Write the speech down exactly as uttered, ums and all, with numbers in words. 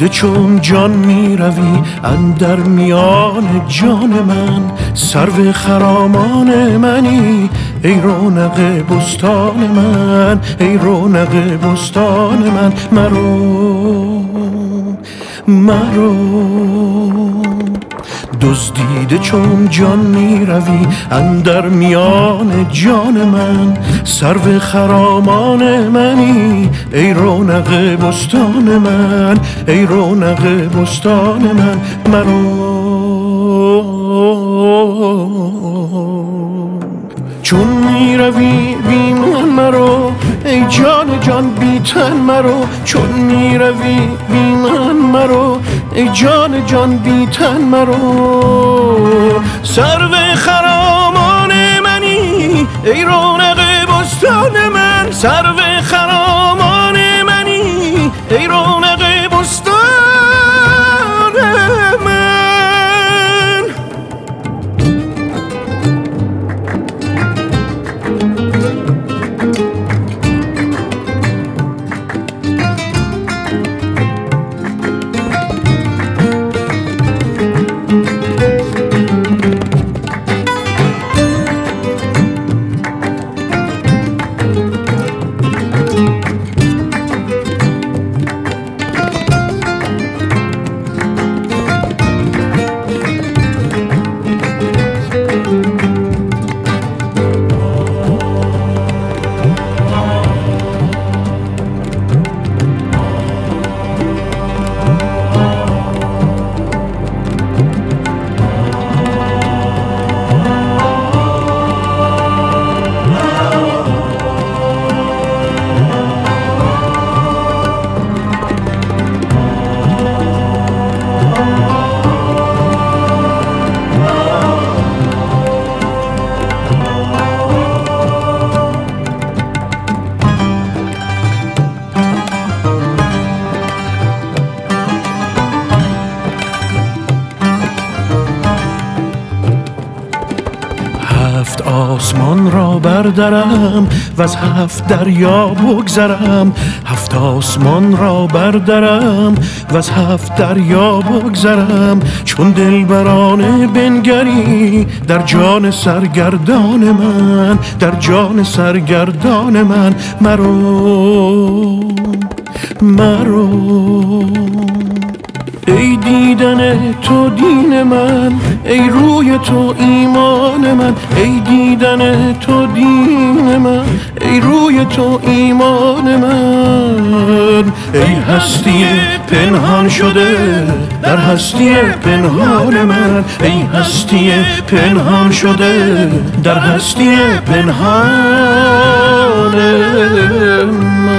دیده چون جان می روی اندر میان جان من، سرو خرامان منی ای رونق بستان من، ای رونق بستان من. مرو مرو دزدیده چون جان می روی اندر میان جان من، سرو خرامان منی ای رونق بستان من، ای رونق بستان من. مرو چون می روی بی من مرو ای جان جان بی تن مرو، چون می روی بی من مرو ای جان جان بی تن مرو. سرو خرامان منی ای رونق بستان من، سرو خرامان منی ای رونق بستان من. هفت آسمان را بردرم و از هفت دریا بگذرم، هفت آسمان را بردرم و از هفت دریا بگذرم. چون دلبرانه بنگری در جان سرگردان من، در جان سرگردان من. مرو مرو ای دیدن تو دین من، ای روی تو ایمان من، ای دیدن تو دین من، ای روی تو ایمان من. ای هستی پنهان شده در هستی پنهان من، ای هستی پنهان شده در هستی پنهان من.